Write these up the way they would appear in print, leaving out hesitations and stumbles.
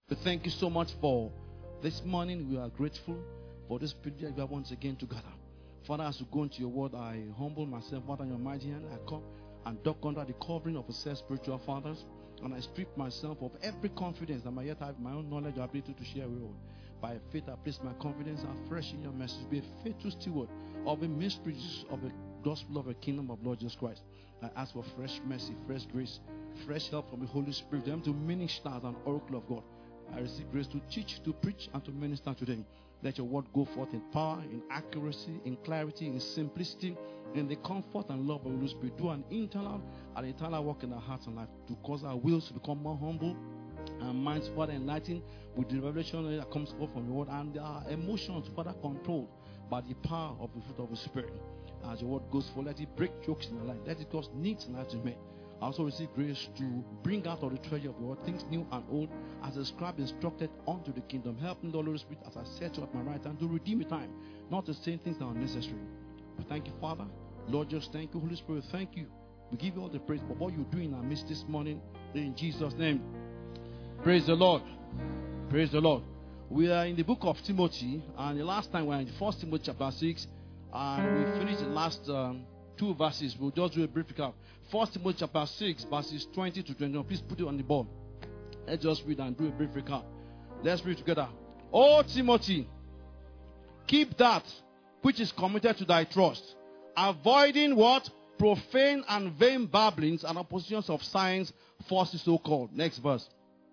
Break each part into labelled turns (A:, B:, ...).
A: We thank you so much for this morning. We are grateful for this privilege we are once again together. Father, as we go into your word, I humble myself, Father, in your mighty hand. I come and duck under the covering of the said spiritual fathers, and I strip myself of every confidence that I yet have my own knowledge or ability to share with you. By faith, I place my confidence afresh in your message. Be a faithful steward of the mysteries of the gospel of the kingdom of Lord Jesus Christ. I ask for fresh mercy, fresh grace, fresh help from the Holy Spirit, them to minister as an oracle of God. I receive grace to teach, to preach, and to minister today. Let your word go forth in power, in accuracy, in clarity, in simplicity, in the comfort and love of the Holy Spirit. Do an internal and eternal work in our hearts and life to cause our wills to become more humble and minds further enlightened with the revelation that comes forth from your word, and our emotions further controlled by the power of the fruit of the Spirit. As your word goes forth, let it break yokes in our life. Let it cause needs in our life to make. I also receive grace to bring out of the treasure of the word things new and old, as the scribe instructed unto the kingdom. Help me, the Holy Spirit, as I set you at my right hand, to redeem the time, not to say things that are necessary. But thank you, Father. Lord, just thank you. Holy Spirit, thank you. We give you all the praise for what you're doing in our midst this morning, in Jesus' name. Praise the Lord. Praise the Lord. We are in the book of Timothy, and the last time we were in 1 Timothy chapter 6, and we finished the last two verses. We'll just do a brief recap. 1 Timothy chapter 6, verses 20 to 21. Please put it on the board. Let's just read and do a brief recap. Let's read together. O Timothy, keep that which is committed to thy trust, avoiding what? Profane and vain babblings and oppositions of science, falsely so called. Next verse.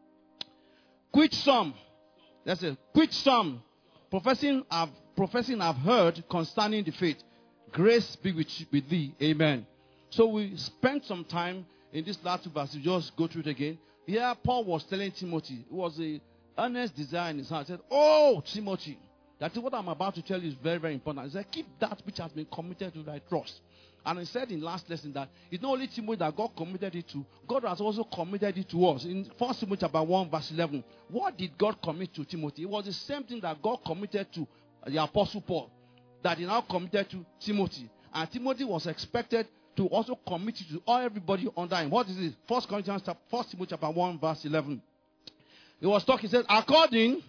A: Quit some. That's it. Quit some. Professing I've heard concerning the faith. Grace be with thee. Amen. So we spent some time in this last two verses. Just go through it again. Here Paul was telling Timothy, it was an earnest desire in his heart. He said, oh, Timothy, that is what I'm about to tell you is very, very important. He said, keep that which has been committed to thy trust. And he said in last lesson that it's not only Timothy that God committed it to, God has also committed it to us. In 1 Timothy chapter 1 verse 11, what did God commit to Timothy? It was the same thing that God committed to the Apostle Paul, that he now committed to Timothy. And Timothy was expected to also commit it to everybody under him. What is it? 1 Timothy chapter 1 verse 11. He was talking, he said, according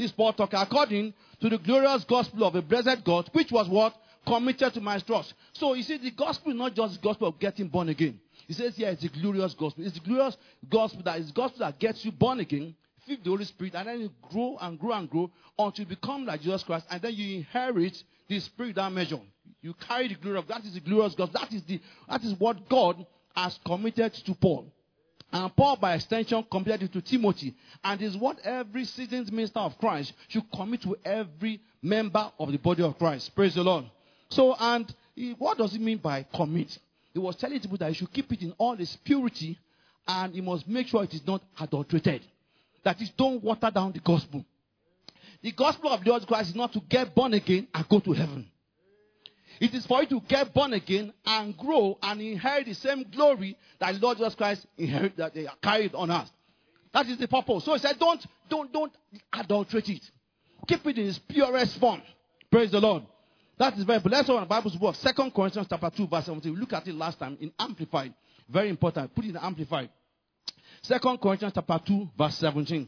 A: to the glorious gospel of the blessed God, which was what? Committed to my trust. So you see, the gospel is not just the gospel of getting born again. He says here, it's the glorious gospel. It's the glorious gospel that gets you born again, filled with the Holy Spirit, and then you grow and grow and grow until you become like Jesus Christ, and then you inherit the Spirit that measure. You carry the glory of that is the glorious gospel. That is what God has committed to Paul. And Paul, by extension, committed it to Timothy. And is what every seasoned minister of Christ should commit to every member of the body of Christ. Praise the Lord. So, and what does it mean by commit? He was telling people that he should keep it in all its purity, and he must make sure it is not adulterated. That is, don't water down the gospel. The gospel of the Lord Christ is not to get born again and go to heaven. It is for you to get born again and grow and inherit the same glory that the Lord Jesus Christ inherited, that they carried on us. That is the purpose. So he said, don't adulterate it. Keep it in its purest form. Praise the Lord. That is very important. Let's open the Bible's book, 2 Corinthians chapter 2, verse 17. We looked at it last time in Amplified. Very important. Put it in Amplified. 2 Corinthians chapter 2, verse 17.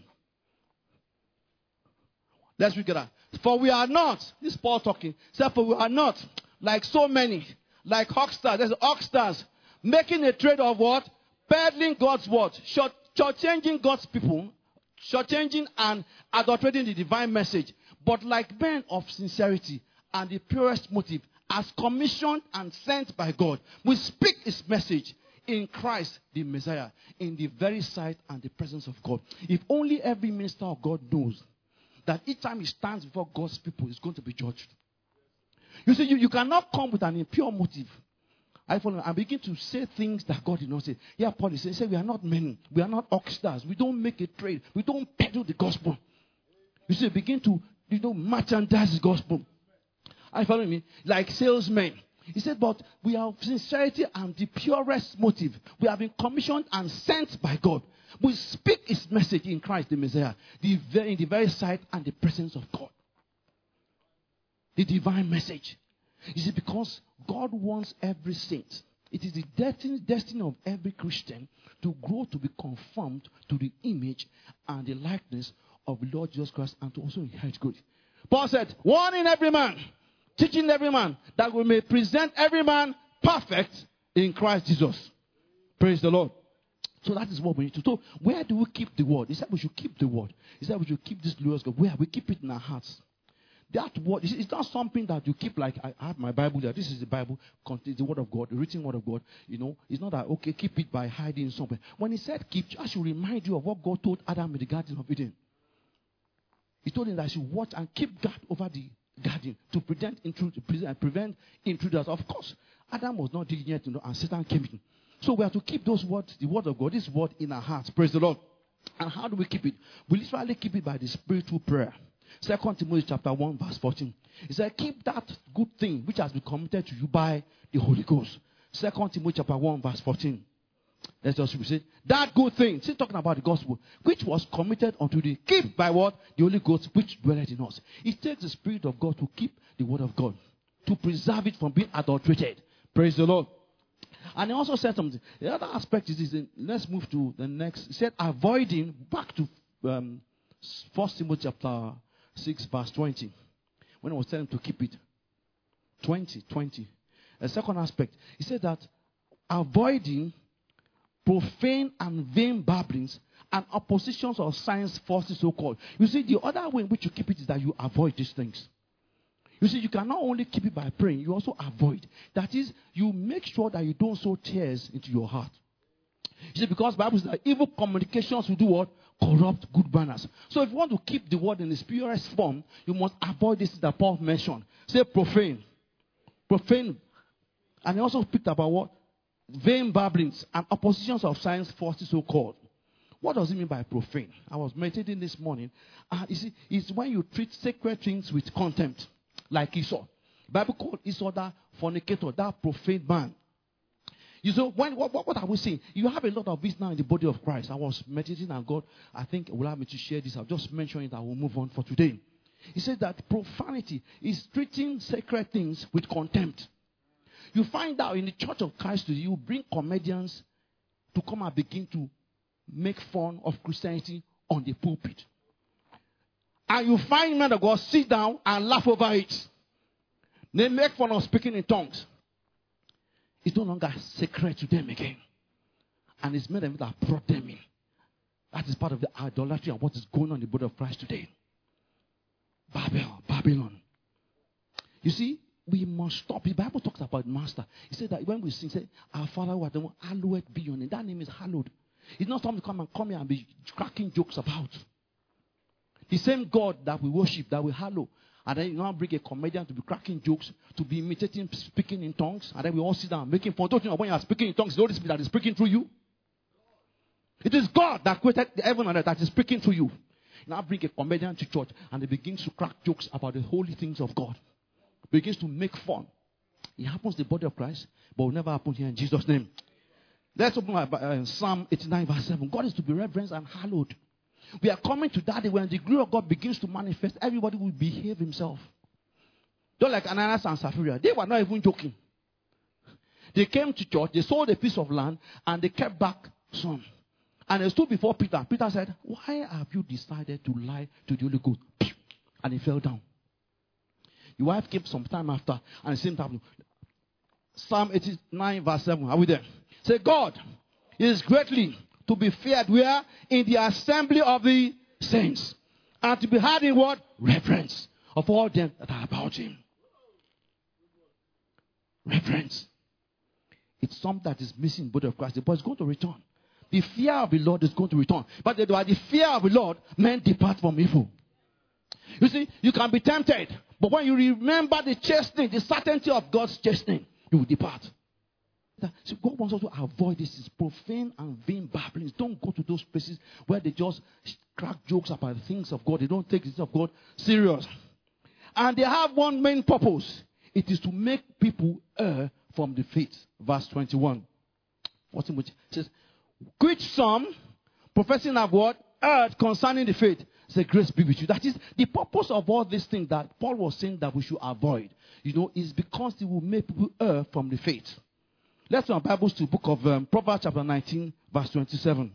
A: Let's read that. For we are not, this is Paul talking, said, for we are not like so many, like hucksters, there's hucksters, making a trade of what? Peddling God's word, shortchanging God's people, shortchanging and adulterating the divine message, but like men of sincerity and the purest motive, as commissioned and sent by God, we speak his message in Christ the Messiah, in the very sight and the presence of God. If only every minister of God knows that each time he stands before God's people, he's going to be judged. You see, you cannot come with an impure motive. I follow and begin to say things that God did not say. Yeah, Paul is saying, we are not men. We are not hucksters. We don't make a trade. We don't peddle the gospel. You see, begin to, merchandise the gospel. Are you following me? Like salesmen. He said, but we have sincerity and the purest motive. We have been commissioned and sent by God. We speak his message in Christ the Messiah, in the very sight and the presence of God. The divine message. You see, because God wants every saint It is the destiny of every Christian to grow to be conformed to the image and the likeness of the Lord Jesus Christ and to also inherit glory. Paul said, warning every man, teaching every man, that we may present every man perfect in Christ Jesus. Praise the Lord. So that is what we need to do. So where do we keep the word? He said we should keep the word. He said we should keep this glorious God. Where? We keep it in our hearts. That word, it's not something that you keep like, I have my Bible there. This is the Bible, contains the word of God, the written word of God. You know, it's not that, okay, keep it by hiding somewhere. When he said keep, I should remind you of what God told Adam in the Garden of Eden. He told him that he should watch and keep guard over the garden to prevent intruders. Of course, Adam was not diligent, and Satan came in. So we have to keep those words, the word of God, this word in our hearts. Praise the Lord. And how do we keep it? We literally keep it by the spiritual prayer. 2 Timothy chapter 1 verse 14. He said, keep that good thing which has been committed to you by the Holy Ghost. 2 Timothy chapter 1 verse 14. Let's just say, that good thing, still talking about the gospel, which was committed unto thee, keep by what? The Holy Ghost which dwelleth in us. It takes the Spirit of God to keep the word of God, to preserve it from being adulterated. Praise the Lord. And he also said something. The other aspect is this. Let's move to the next. He said, avoiding, back to 1 Timothy chapter 6 verse 20. When I was telling him to keep it. 20. A second aspect. He said that avoiding profane and vain babblings and oppositions of science forces, so-called. You see, the other way in which you keep it is that you avoid these things. You see, you can not only keep it by praying, you also avoid. That is, you make sure that you don't sow tears into your heart. You see, because the Bible says that evil communications will do what? Corrupt good manners. So if you want to keep the word in its purest form, you must avoid this that Paul mentioned. Say profane. Profane. And he also speak about what? Vain babblings and oppositions of science forces, so called. What does it mean by profane? I was meditating this morning. You see, it's when you treat sacred things with contempt. Like Esau. The Bible called Esau that fornicator, that profane man. You know, what are we saying? You have a lot of this now in the body of Christ. I was meditating and God, I think, will have me to share this. I'll just mention it. I will move on for today. He said that profanity is treating sacred things with contempt. You find out in the church of Christ, you bring comedians to come and begin to make fun of Christianity on the pulpit. And you find men of God sit down and laugh over it. They make fun of speaking in tongues. It's no longer sacred to them again. And it's men that brought them in. That is part of the idolatry and what is going on in the body of Christ today. Babylon. You see, we must stop. The Bible talks about master. He said that when we sing, say, our Father who art in heaven, hallowed be your name. That name is hallowed. It's not something to come here and be cracking jokes about. The same God that we worship, that we hallow. And then you now bring a comedian to be cracking jokes, to be imitating, speaking in tongues. And then we all sit down making fun. Don't you know when you are speaking in tongues, the Holy Spirit that is speaking through you? It is God that created the heaven and earth that is speaking through you. Now bring a comedian to church and he begins to crack jokes about the holy things of God. Begins to make fun. It happens in the body of Christ, but will never happen here in Jesus' name. Let's open Psalm 89 verse 7. God is to be reverenced and hallowed. We are coming to that day when the glory of God begins to manifest. Everybody will behave himself. Don't like Ananias and Sapphira. They were not even joking. They came to church, they sold a piece of land, and they kept back some. And they stood before Peter. Peter said, why have you decided to lie to the Holy Ghost? And he fell down. The wife came some time after, and the same time. Psalm 89 verse 7. Are we there? Say, God is greatly to be feared where? In the assembly of the saints. And to be had in what? Reverence of all them that are about him. Reverence. It's something that is missing in the body of Christ. But it's going to return. The fear of the Lord is going to return. But the fear of the Lord, men depart from evil. You see, you can be tempted. But when you remember the chastening, the certainty of God's chastening, you will depart. So God wants us to avoid this. It's profane and vain babblings. Don't go to those places where they just crack jokes about the things of God. They don't take the things of God serious. And they have one main purpose. It is to make people err from the faith. Verse 21. Which says, which some, professing have what? Erred concerning the faith. Say, grace be with you. That is the purpose of all these things that Paul was saying that we should avoid. Is because it will make people err from the faith. Let's turn our Bibles to the book of Proverbs chapter 19, verse 27.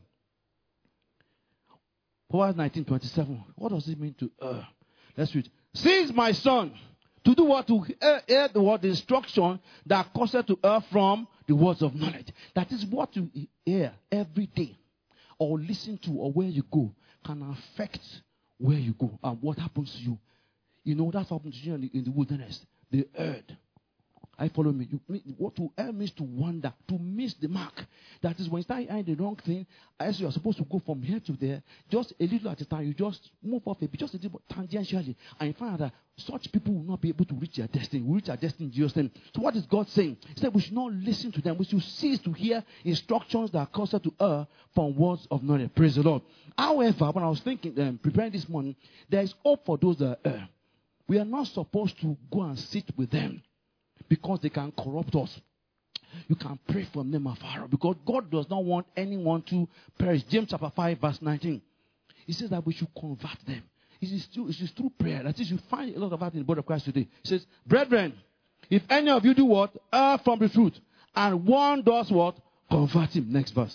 A: Proverbs 19, 27. What does it mean to err? Let's read. Since my son, to do what? To hear the word, the instruction that causes to err from the words of knowledge. That is what you hear every day, or listen to, or where you go, can affect where you go and what happens to you. You know, that's what happened to you in the wilderness. They erred. I follow me. What to err means to wander, to miss the mark. That is when you start eyeing the wrong thing, as you are supposed to go from here to there, just a little at a time, you just move off a bit, just a little tangentially, and you find out that such people will not be able to reach their destiny. We reach our destiny in Jesus' name. So what is God saying? He said we should not listen to them. We should cease to hear instructions that cause us to err from words of knowledge. Praise the Lord. However, when I was thinking, preparing this morning, there is hope for those that err. We are not supposed to go and sit with them, because they can corrupt us. You can pray from them afar, because God does not want anyone to perish. James chapter 5 verse 19. He says that we should convert them. It is through prayer. That is, you find a lot of that in the body of Christ today. He says, brethren, if any of you do what? Err from the truth. And one does what? Convert him. Next verse.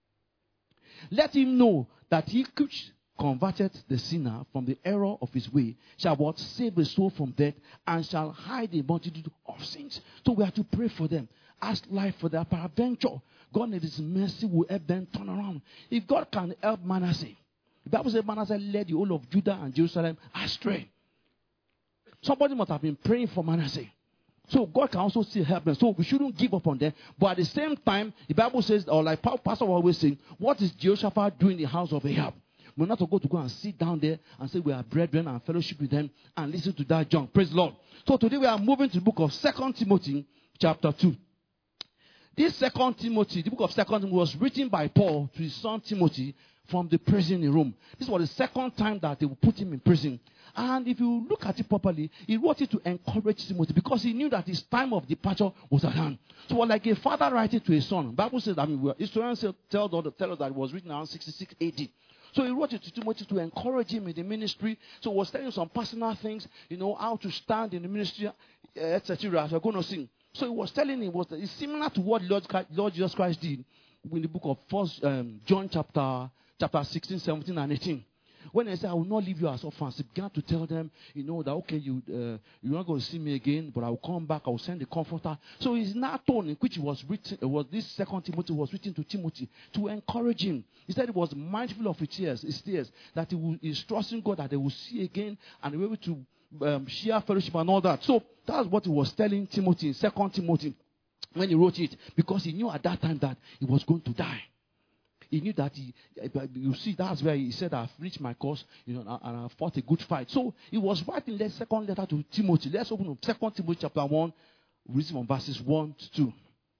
A: Let him know that he which converted the sinner from the error of his way shall what? Save the soul from death, and shall hide a multitude of sins. So we have to pray for them. Ask life for their peradventure. God in his mercy will help them turn around. If God can help Manasseh, the Bible says Manasseh led the whole of Judah and Jerusalem astray. Somebody must have been praying for Manasseh. So God can also still help them. So we shouldn't give up on them. But at the same time, the Bible says, or like Pastor always saying, what is Jehoshaphat doing in the house of Ahab? We're not to go and sit down there and say we are brethren and fellowship with them and listen to that junk. Praise the Lord. So today we are moving to the book of 2 Timothy chapter 2. This 2 Timothy, the book of 2 Timothy was written by Paul to his son Timothy from the prison in Rome. This was the second time that they would put him in prison. And if you look at it properly, he wrote it to encourage Timothy, because he knew that his time of departure was at hand. So like a father writing to his son. The Bible says, historians tell us that it was written around 66 AD. So he wrote it to Timothy to encourage him in the ministry. So he was telling him some personal things, how to stand in the ministry, etc. As we're going to sing. So he was telling him, it's similar to what Lord Jesus Christ did in the book of 1 John chapter 16, 17, and 18. When he said, I will not leave you as orphans, he began to tell them, that, okay, you're not going to see me again, but I will come back, I will send the comforter. So it's not tone in which it was written, this 2 Timothy was written to Timothy to encourage him. He said he was mindful of his tears, that he's trusting God that they will see again and be able to share fellowship and all that. So that's what he was telling Timothy in 2 Timothy when he wrote it, because he knew at that time that he was going to die. He knew that you see, that's where he said, I've reached my course, and I've fought a good fight. So he was writing the second letter to Timothy. Let's open up 2 Timothy chapter 1, read from verses 1 to 2.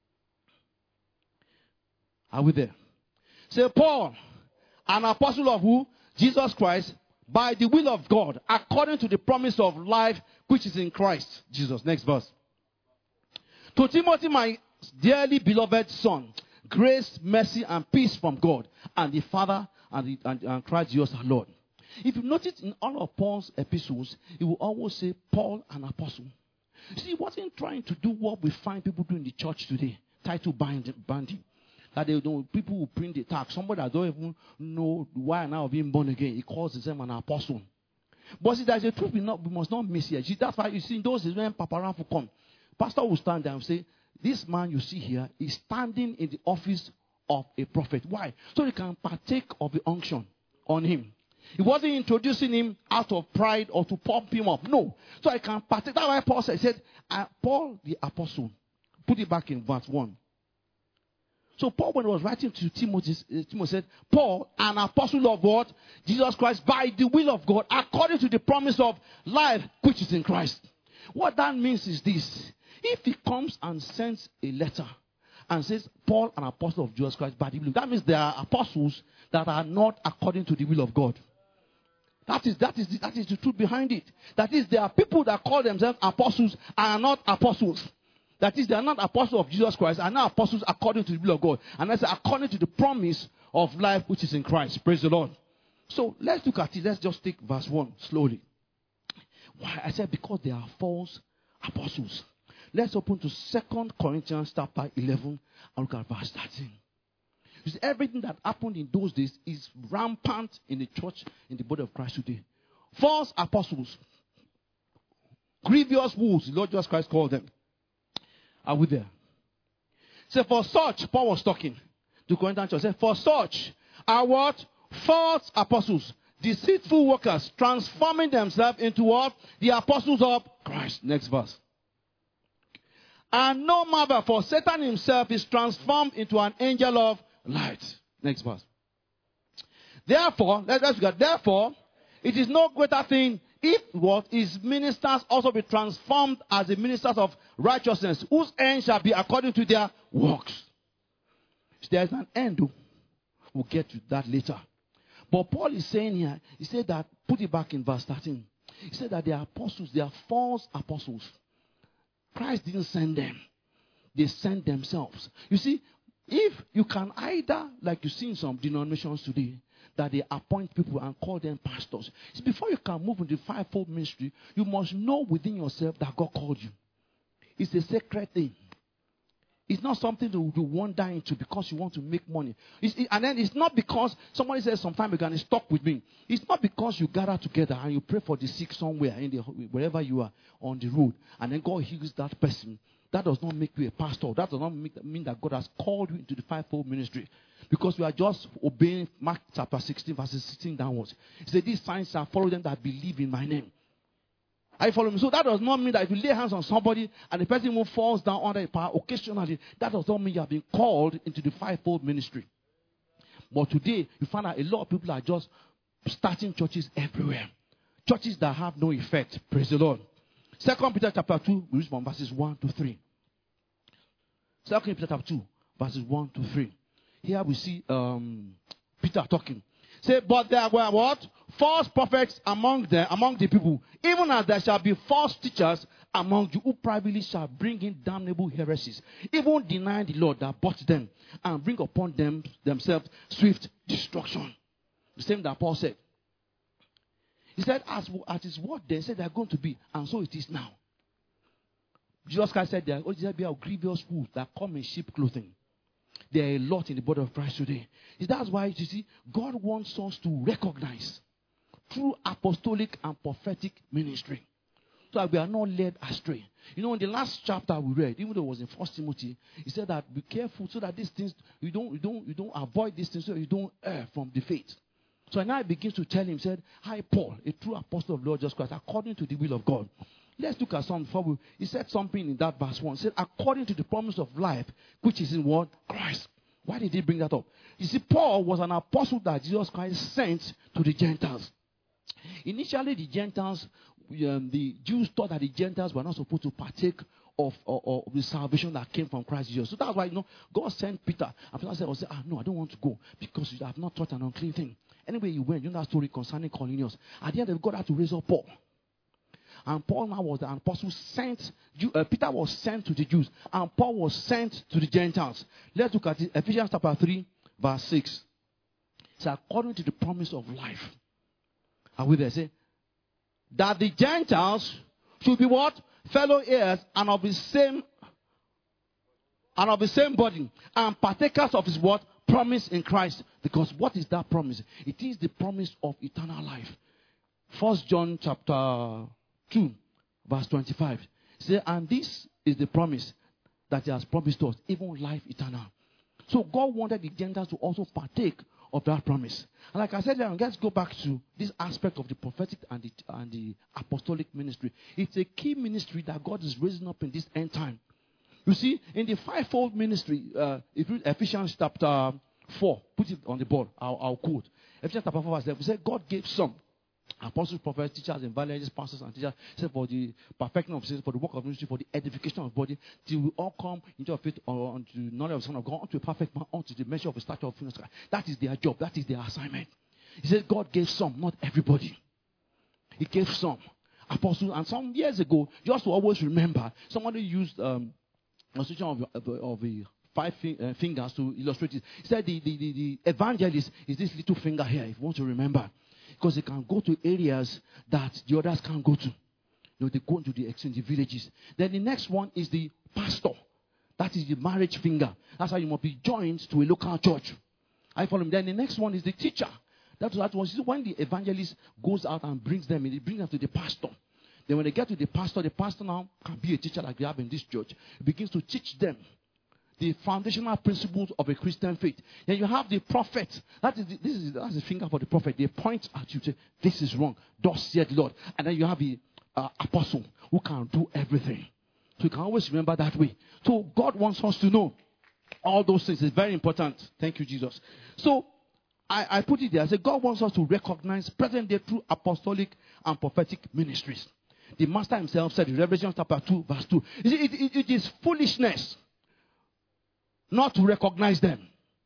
A: Are we there? Say, Paul, an apostle of who? Jesus Christ, by the will of God, according to the promise of life which is in Christ Jesus. Next verse. To Timothy, my dearly beloved son, grace, mercy, and peace from God and the Father and Christ Jesus our Lord. If you notice in all of Paul's epistles, he will always say Paul, an apostle. See, he wasn't trying to do what we find people do in the church today, title binding. That people will print the tag. Somebody that don't even know why now being born again, he calls himself an apostle. But see, there's a truth we must not miss here. See, that's why you see in those days when Papa Ralph will come, pastor will stand there and say, this man you see here is standing in the office of a prophet. Why? So he can partake of the unction on him. He wasn't introducing him out of pride or to pump him up. No. So I can partake. That's why Paul said, Paul the apostle. Put it back in verse 1. So Paul, when he was writing to Timothy said, Paul, an apostle of what? Jesus Christ, by the will of God, according to the promise of life which is in Christ. What that means is this. If he comes and sends a letter and says, Paul, an apostle of Jesus Christ, by the will of God, that means there are apostles that are not according to the will of God. That is the truth behind it. That is, there are people that call themselves apostles and are not apostles. That is, they are not apostles of Jesus Christ, are not apostles according to the will of God. And that's according to the promise of life which is in Christ. Praise the Lord. So let's look at it. Let's just take verse 1 slowly. Why? I said because they are false apostles. Let's open to 2 Corinthians chapter 11 and look at verse 13. You see, everything that happened in those days is rampant in the church, in the body of Christ today. False apostles, grievous wolves, the Lord Jesus Christ called them. Are we there? So for such, Paul was talking to Corinthian church. Say, for such are what? False apostles, deceitful workers, transforming themselves into what? The apostles of Christ. Next verse. And no marvel, for Satan himself is transformed into an angel of light. Next verse. Therefore, let's look at, therefore, it is no greater thing if what his ministers also be transformed as the ministers of righteousness, whose end shall be according to their works. There's an end. We'll get to that later. But Paul is saying here, he said that, put it back in verse 13. He said that they are apostles, they are false apostles. Christ didn't send them. They sent themselves. You see, if you can either, like you see in some denominations today, that they appoint people and call them pastors. See, before you can move into the fivefold ministry, you must know within yourself that God called you. It's a sacred thing. It's not something to wander into because you want to make money. And then it's not because somebody says sometime ago and it's stuck with me. It's not because you gather together and you pray for the sick somewhere, wherever you are on the road, and then God heals that person. That does not make you a pastor. That does not mean that God has called you into the fivefold ministry. Because you are just obeying Mark chapter 16, verses 16 downwards. He said, these signs shall follow them that believe in my name. Are you following me? So that does not mean that if you lay hands on somebody and the person who falls down under a power occasionally, that does not mean you have been called into the fivefold ministry. But today, you find that a lot of people are just starting churches everywhere. Churches that have no effect. Praise the Lord. 2 Peter chapter 2, we read from verses 1 to 3. 2 Peter chapter 2, verses 1 to 3. Here we see Peter talking. Say, but there were what? False prophets among the people, even as there shall be false teachers among you, who privately shall bring in damnable heresies, even denying the Lord that bought them, and bring upon themselves swift destruction. The same that Paul said. He said, as his word they said they are going to be, and so it is now. Jesus Christ said there are be grievous wolves that come in sheep clothing. There are a lot in the body of Christ today. That's why, you see, God wants us to recognize through apostolic and prophetic ministry, so that we are not led astray. You know, in the last chapter we read, even though it was in 1 Timothy, he said that be careful so that these things, you don't avoid these things so you don't err from the faith. So now he begins to tell him, said, hi Paul, a true apostle of Lord Jesus Christ, according to the will of God. Let's look at something before he said something in that verse 1. He said, according to the promise of life, which is in what? Christ. Why did he bring that up? You see, Paul was an apostle that Jesus Christ sent to the Gentiles. Initially, the Gentiles, the Jews thought that the Gentiles were not supposed to partake of the salvation that came from Christ Jesus. So that's why, God sent Peter. And Peter said, no, I don't want to go because you have not taught an unclean thing. Anyway, he went. You know that story concerning Cornelius. At the end of it, God had to raise up Paul. And Paul now was the apostle sent. Peter was sent to the Jews. And Paul was sent to the Gentiles. Let's look at it. Ephesians chapter 3, verse 6. It's according to the promise of life. Are we there? Say, that the Gentiles should be what? Fellow heirs and of the same body. And partakers of his what? Promise in Christ. Because what is that promise? It is the promise of eternal life. 1 John chapter 2, verse 25. Say, and this is the promise that he has promised us, even life eternal. So God wanted the Gentiles to also partake of that promise. And like I said, let's go back to this aspect of the prophetic and the apostolic ministry. It's a key ministry that God is raising up in this end time. You see, in the fivefold ministry, if you read Ephesians chapter 4, put it on the board, I'll quote. Ephesians chapter 4, verse 11, said God gave some apostles, prophets, teachers, evangelists, pastors, and teachers, said for the perfecting of saints, for the work of ministry, for the edification of the body, till we all come into a faith or unto the knowledge of the Son of God, unto a perfect man, unto the measure of the stature of fullness. That is their job. That is their assignment. He said God gave some, not everybody. He gave some apostles, and some years ago, just to always remember, somebody used illustration of the five fingers to illustrate it. He said the evangelist is this little finger here, if you want to remember. Because it can go to areas that the others can't go to. They go into the villages. Then the next one is the pastor. That is the marriage finger. That's how you must be joined to a local church. I follow him. Then the next one is the teacher. That was when the evangelist goes out and brings them in. He brings them to the pastor. Then when they get to the pastor now can be a teacher like we have in this church. He begins to teach them the foundational principles of a Christian faith. Then you have the prophet. That's the finger for the prophet. They point at you, say, this is wrong. Thus said the Lord. And then you have the apostle who can do everything. So you can always remember that way. So God wants us to know all those things. It's very important. Thank you, Jesus. So I put it there. I said God wants us to recognize present day true apostolic and prophetic ministries. The Master himself said in Revelation chapter 2, verse 2, it is foolishness not to recognize them.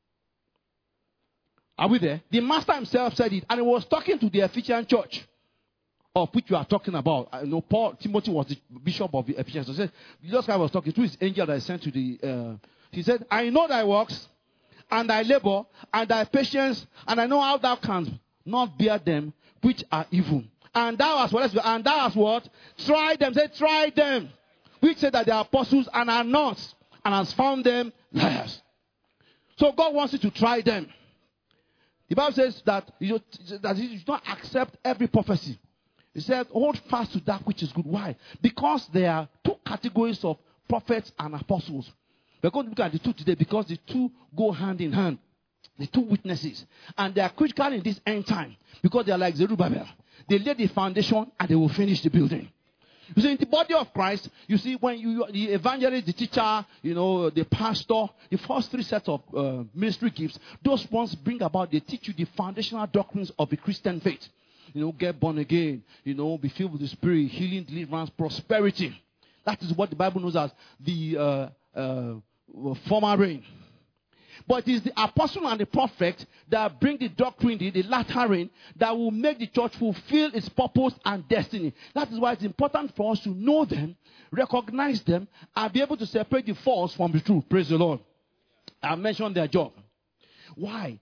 A: Are we there? The Master himself said it, and he was talking to the Ephesian church, of which we are talking about. I know Timothy was the bishop of the Ephesians. So he said, Jesus Christ was talking to his angel that he sent to the. He said, I know thy works, and thy labor, and thy patience, and I know how thou canst not bear them which are evil. And thou hast what? And thou hast what? Tried them. Say, try them. Which say that they are apostles and are not, and has found them liars. So God wants you to try them. The Bible says that you do not accept every prophecy. It says, hold fast to that which is good. Why? Because there are two categories of prophets and apostles. We're going to look at the two today because the two go hand in hand. The two witnesses. And they are critical in this end time because they are like Zerubbabel. They lay the foundation and they will finish the building. You see, in the body of Christ, you see, when the evangelist, the teacher, the pastor, the first three sets of ministry gifts, those ones bring about, they teach you the foundational doctrines of the Christian faith. Get born again, be filled with the Spirit, healing, deliverance, prosperity. That is what the Bible knows as the former rain. But it is the apostle and the prophet that bring the doctrine, the latter rain, that will make the church fulfill its purpose and destiny. That is why it's important for us to know them, recognize them, and be able to separate the false from the true. Praise the Lord. I mentioned their job. Why?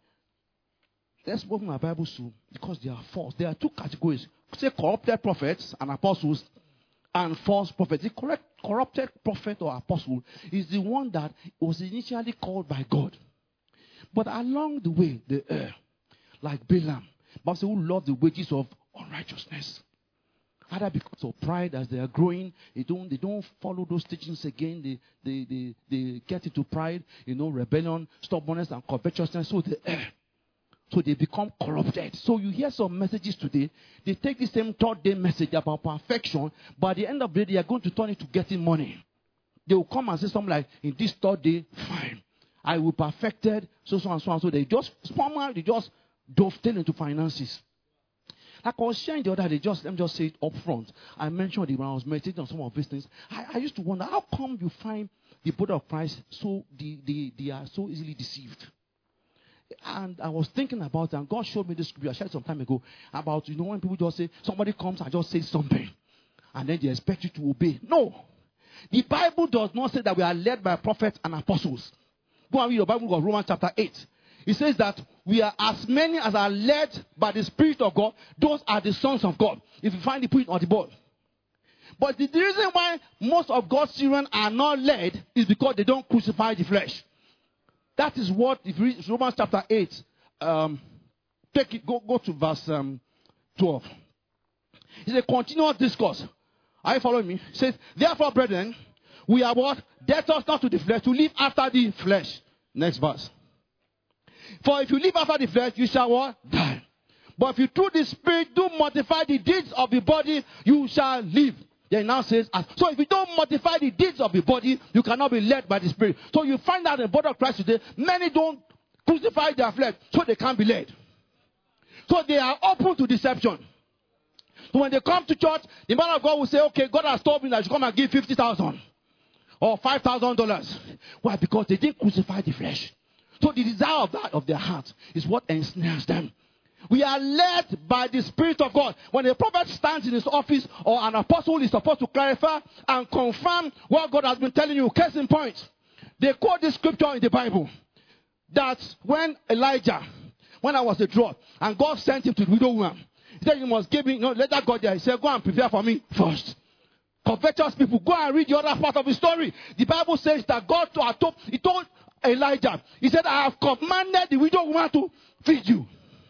A: Let's open my Bible soon, because they are false. There are two categories. Say corrupted prophets and apostles and false prophets. The corrupted prophet or apostle is the one that was initially called by God. But along the way, they err, like Balaam. But who love the wages of unrighteousness. Either because of pride, as they are growing, they don't follow those teachings again. They get into pride, rebellion, stubbornness, and covetousness. So they err. So they become corrupted. So you hear some messages today. They take the same third day message about perfection, but at the end of the day, they are going to turn it to getting money. They will come and say something like, in this third day, fine, I will perfected, so and so and so. They just dovetail into finances. Like I was sharing the other day, let me just say it up front. I mentioned it when I was meditating on some of these things. I used to wonder, how come you find the body of Christ they are so easily deceived? And I was thinking about it, and God showed me this scripture I shared some time ago about, when people just say, somebody comes and just says something, and then they expect you to obey. No. The Bible does not say that we are led by prophets and apostles. Go and read your Bible, Romans chapter 8. It says that we are as many as are led by the Spirit of God, those are the sons of God. If you find the put on the board. But the reason why most of God's children are not led is because they don't crucify the flesh. That is what, if you read Romans chapter 8, go to verse 12. It's a continuous discourse. Are you following me? It says, therefore, brethren, we are what? Debtors not to the flesh, to live after the flesh. Next verse. For if you live after the flesh, you shall what? Die. But if you through the Spirit do mortify the deeds of the body, you shall live. Then it now says, so if you don't mortify the deeds of the body, you cannot be led by the Spirit. So you find that in the body of Christ today, many don't crucify their flesh, so they can't be led. So they are open to deception. So when they come to church, the man of God will say, okay, God has told me that you come and give $50,000 or $5,000. Why? Because they didn't crucify the flesh. So the desire of their heart is what ensnares them. We are led by the Spirit of God. When a prophet stands in his office or an apostle is supposed to clarify and confirm what God has been telling you. Case in point, they quote this scripture in the Bible that when Elijah, when I was a drought, and God sent him to the widow woman, he said, you must give me, let that God there. He said, go and prepare for me first. Covetous people. Go and read the other part of the story. The Bible says that God he told Elijah, he said, I have commanded the widow woman to feed you.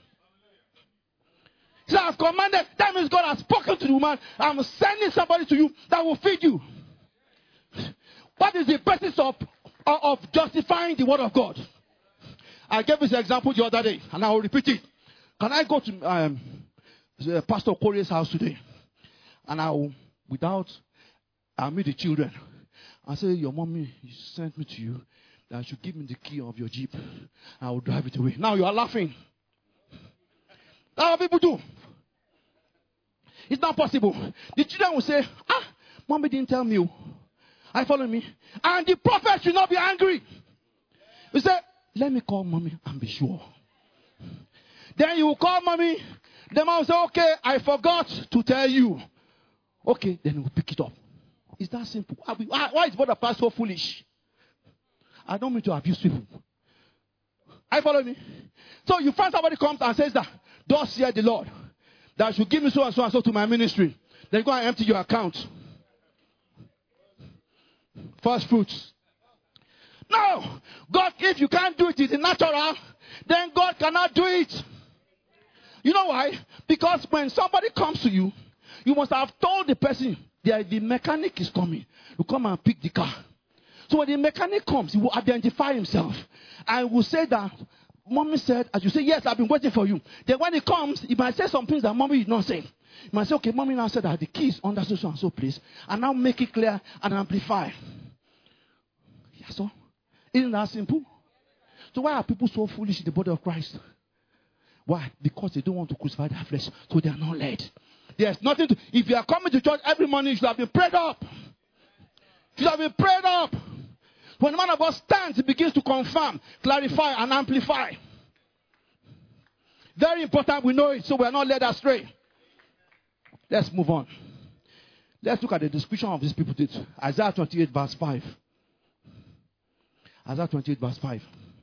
A: He said, I have commanded. That means God has spoken to the woman. I'm sending somebody to you that will feed you. What is the basis of justifying the word of God? I gave this example the other day, and I will repeat it. Can I go to Pastor Corey's house today? And I'll meet the children. I say, your mommy sent me to you that I should give me the key of your Jeep. I will drive it away. Now you are laughing. That's what people do. It's not possible. The children will say, mommy didn't tell me. Are you following me? And the prophet should not be angry. He said, let me call mommy and be sure. Then you will call mommy. The mom will say, okay, I forgot to tell you. Okay, then we'll pick it up. It's that simple. Why is Brother Pastor so foolish? I don't mean to abuse people. Are you following me? So you find somebody comes and says that, thus saith the Lord, that should give me so and so and so to my ministry. Then go and empty your account. First fruits. No! God, if you can't do it in the natural, then God cannot do it. You know why? Because when somebody comes to you, you must have told the person that the mechanic is coming. You come and pick the car. So when the mechanic comes, he will identify himself. And will say that, mommy said, as you say, yes, I've been waiting for you. Then when he comes, he might say some things that mommy did not say. He might say, okay, mommy now said that the key is under so and so place. And now make it clear and amplify. Yes, so. Isn't that simple? So why are people so foolish in the body of Christ? Why? Because they don't want to crucify their flesh. So they are not led. There's nothing to... If you are coming to church every morning, you should have been prayed up. You should have been prayed up. When the man of God stands, he begins to confirm, clarify, and amplify. Very important we know it, so we are not led astray. Let's move on. Let's look at the description of these people. Isaiah 28 verse 5. Isaiah 28 verse 5.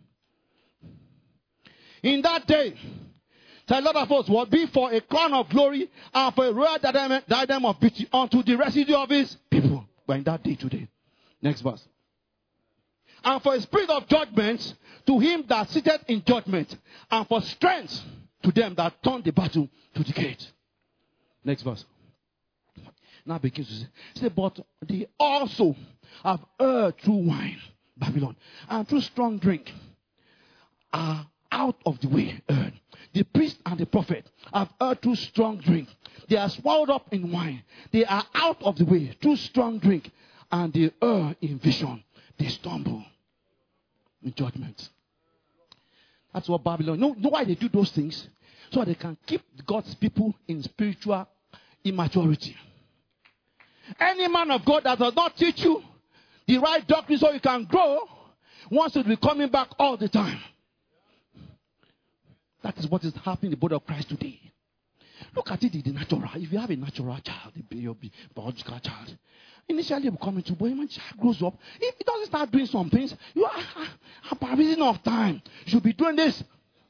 A: In that day, the Lord of hosts will be for a crown of glory and for a royal diadem of beauty unto the residue of his people. But in that day today. Next verse. And for a spirit of judgment to him that sitteth in judgment, and for strength to them that turn the battle to the gate. Next verse. Now begins to say, but they also have erred through wine, Babylon, and through strong drink are out of the way erred. The priest and the prophet have erred through strong drink. They are swallowed up in wine. They are out of the way through strong drink, and they err in vision. They stumble in judgment. That's what Babylon. Know why they do those things? So they can keep God's people in spiritual immaturity. Any man of God that does not teach you the right doctrine so you can grow wants to be coming back all the time. That is what is happening in the body of Christ today. Look at it in the natural. If you have a natural child, your biological child, initially will come into, but when child grows up, if he doesn't start doing some things, you are by reason of time. You should be doing this.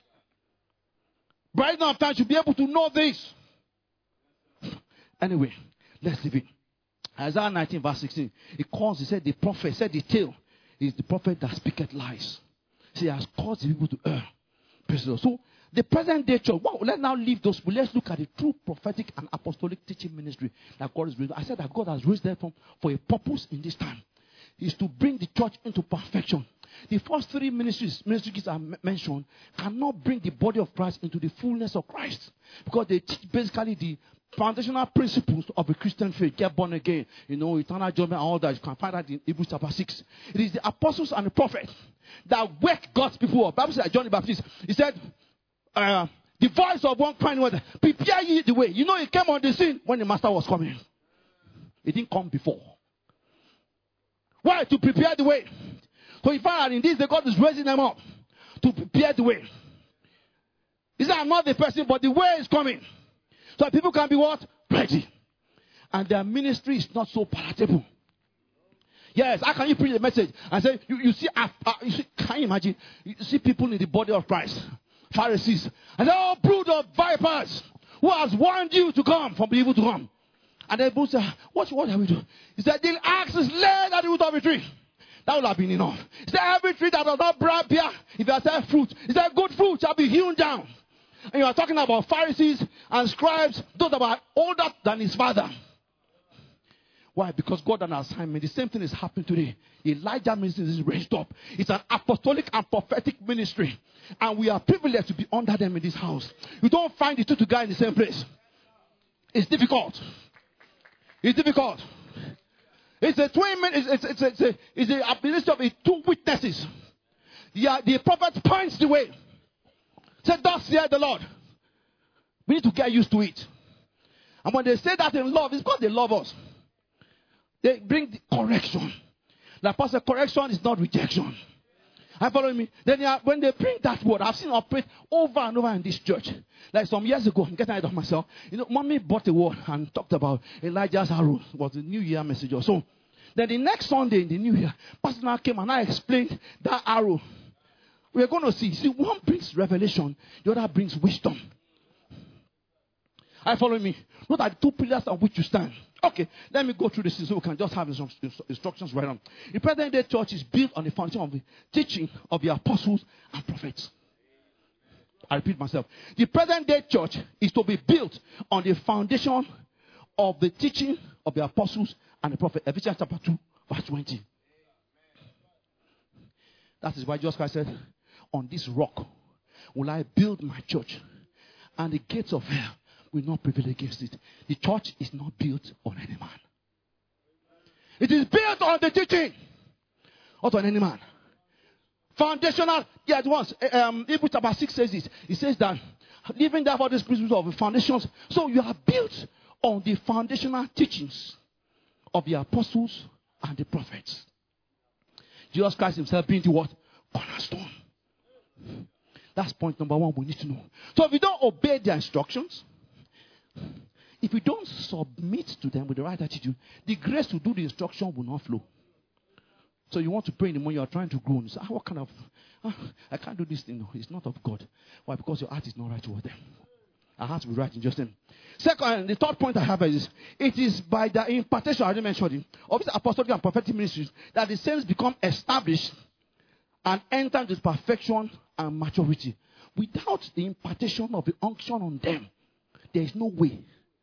A: By reason of time, you should be able to know this. Anyway, let's leave it. Isaiah 19 verse 16. He said the prophet, said the tale is the prophet that speaketh lies. So he has caused the people to err. So the present day church, well, let's now leave those people. Let's look at the true prophetic and apostolic teaching ministry that God has raised. I said that God has raised them for a purpose in this time. Is to bring the church into perfection. The first three ministries I mentioned cannot bring the body of Christ into the fullness of Christ. Because they teach basically the foundational principles of a Christian faith. Get born again. Eternal judgment and all that. You can find that in Hebrews chapter 6. It is the apostles and the prophets that wake God's people up. The Bible said John the Baptist, he said, the voice of one crying was, prepare ye the way. He came on the scene when the master was coming. He didn't come before. Why? To prepare the way. So he found that in this day God is raising them up to prepare the way. He said, I'm not the person, but the way is coming. So people can be what? Ready. And their ministry is not so palatable. Yes, how can you preach the message and say, you see, can you imagine? You see people in the body of Christ, Pharisees, and they're all brood of vipers who has warned you to come from the evil to come. And then Moses said, what have we done? He said, the axe is laid at the root of the tree. That would have been enough. He said, every tree that does not bear, if you have fruit, he said, good fruit shall be hewn down. And you are talking about Pharisees and scribes, those that were older than his father. Why? Because God had an assignment. The same thing is happening today. Elijah ministry is raised up. It's an apostolic and prophetic ministry. And we are privileged to be under them in this house. You don't find the two together in the same place. It's difficult. It's difficult. It's a twin. It's a ministry of two witnesses. The prophet points the way. Say, thus saith the Lord. We need to get used to it. And when they say that in love, it's because they love us. They bring the correction. Like Pastor, correction is not rejection. Are you following me? Then when they bring that word, I've seen it operate over and over in this church. Like some years ago, I'm getting ahead of myself. Mommy bought a word and talked about Elijah's arrow. It was the New Year message or so. Then the next Sunday in the New Year, Pastor now came and I explained that arrow. We're going to see. See, one brings revelation, the other brings wisdom. Are you following me? What are the two pillars on which you stand? Okay, let me go through this so we can just have some instructions right on. The present day church is built on the foundation of the teaching of the apostles and prophets. I repeat myself. The present day church is to be built on the foundation of the teaching of the apostles and the prophets. Ephesians chapter 2, verse 20. That is why Jesus Christ said, on this rock will I build my church, and the gates of hell will not prevail against it. The church is not built on any man. It is built on the teaching, not on any man. Foundational, yes, once. Hebrews chapter 6 says this. It says that, leaving therefore these principles of the foundations. So you are built on the foundational teachings of the apostles and the prophets. Jesus Christ himself being the what? Cornerstone. That's point number one we need to know. So if you don't obey their instructions, if you don't submit to them with the right attitude, the grace to do the instruction will not flow. So you want to pray in the morning, you are trying to grow. And you say, what kind of, I can't do this thing. No, it's not of God. Why? Because your heart is not right toward them. Our heart will be right in just them. Second, the third point I have is, it is by the impartation, I already mentioned it, of this apostolic and prophetic ministries, that the saints become established and enter into perfection and maturity. Without the impartation of the unction on them, there is no way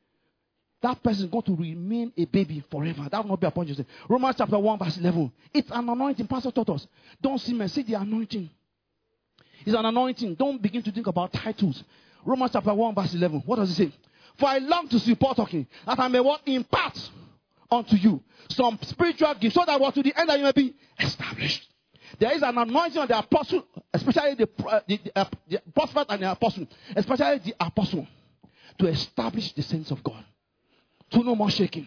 A: that person is going to remain a baby forever. That will not be a point. Romans chapter 1 verse 11. It's an anointing. Pastor taught us. Don't see men. See the anointing. It's an anointing. Don't begin to think about titles. Romans chapter 1 verse 11. What does it say? For I long to see Paul talking, that I may what? Impart unto you some spiritual gifts, so that what to the end that you may be established. There is an anointing on the apostle, especially the prophet and the apostle, especially the apostle, to establish the saints of God. To no more shaking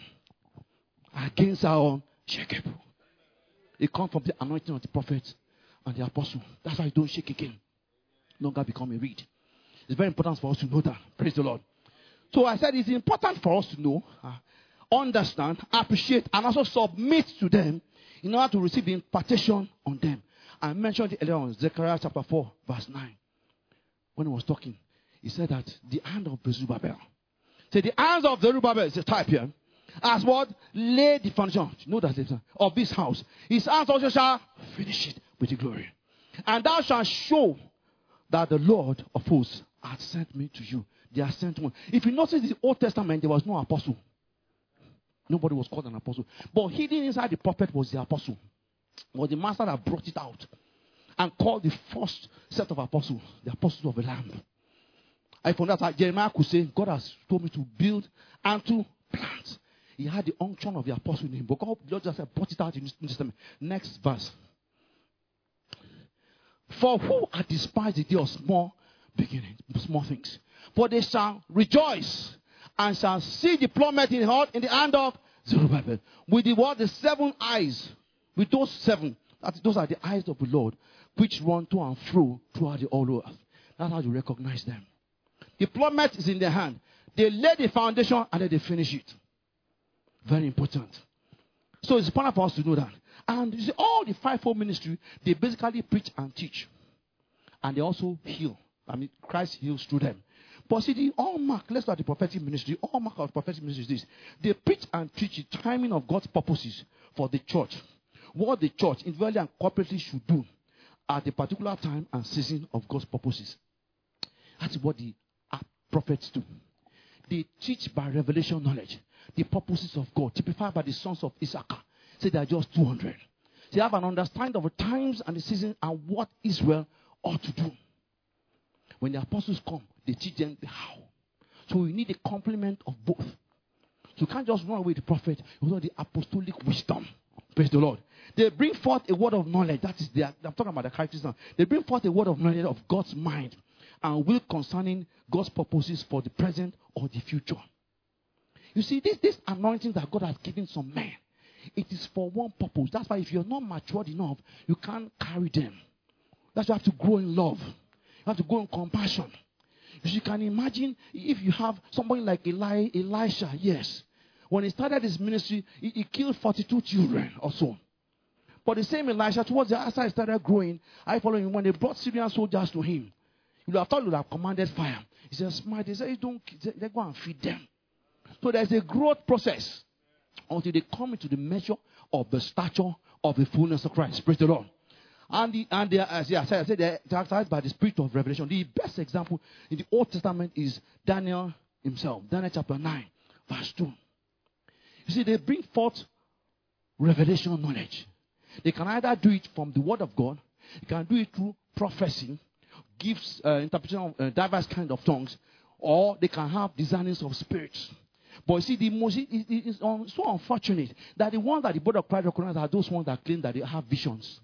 A: against our unshakable. It comes from the anointing of the prophet and the apostle. That's why you don't shake again. No longer become a reed. It's very important for us to know that. Praise the Lord. So I said it's important for us to know, understand, appreciate, and also submit to them in order to receive the impartation on them. I mentioned it earlier on Zechariah chapter 4, verse 9. When he was talking, he said that the hand of Zerubbabel. So the hands of Zerubbabel is a type here. As what? Lay the foundation. You know that of this house. His hands also shall finish it with the glory. And thou shalt show that the Lord of hosts hath sent me to you. They are sent one. If you notice the Old Testament, there was no apostle. Nobody was called an apostle. But hidden inside the prophet was the apostle. Was the master that brought it out and called the first set of apostles, the apostles of the Lamb. I found that Jeremiah could say, God has told me to build and to plant. He had the unction of the apostle in him. But God just brought it out in the New Testament. Next verse. For who hath despised the day of small beginning, small things? For they shall rejoice and shall see the plummet in the hand of Zerubbabel. With the what? The 7 eyes. With those 7. Those are the eyes of the Lord, which run to and fro throughout the whole earth. That's how you recognize them. The plummet is in their hand. They lay the foundation and then they finish it. Very important. So it's important for us to know that. And you see, all the fivefold ministry, they basically preach and teach. And they also heal. I mean, Christ heals through them. But see, the hallmark, let's start the prophetic ministry. The hallmark of prophetic ministry is this. They preach and teach the timing of God's purposes for the church. What the church, individually and corporately, should do at the particular time and season of God's purposes. That's what the prophets do. They teach by revelation knowledge the purposes of God, typified by the sons of Issachar. Say they are just 200. They have an understanding of the times and the season and what Israel ought to do. When the apostles come, they teach them the how. So we need a complement of both. So you can't just run away with the prophet. You know the apostolic wisdom. Praise the Lord. They bring forth a word of knowledge. That is I'm talking about the characters now. They bring forth a word of knowledge of God's mind and will concerning God's purposes for the present or the future. You see, this anointing that God has given some men, it is for one purpose. That's why if you're not matured enough, you can't carry them. That's why you have to grow in love. You have to grow in compassion. You can imagine if you have somebody like Elisha, yes. When he started his ministry, he killed 42 children or so. But the same Elisha, towards the after he started growing, I follow him. When they brought Syrian soldiers to him, you would have thought he would have commanded fire. He said, smite. They said, they go and feed them. So there's a growth process until they come into the measure of the stature of the fullness of Christ. Praise the Lord. And they are, as I said, they're characterized by the spirit of revelation. The best example in the Old Testament is Daniel himself. Daniel chapter 9, verse 2. You see, they bring forth revelation knowledge. They can either do it from the word of God, they can do it through prophecy, gifts, interpretation of diverse kinds of tongues, or they can have discernings of spirits. But you see, it is so unfortunate that the ones that the body of Christ recognize are those ones that claim that they have visions.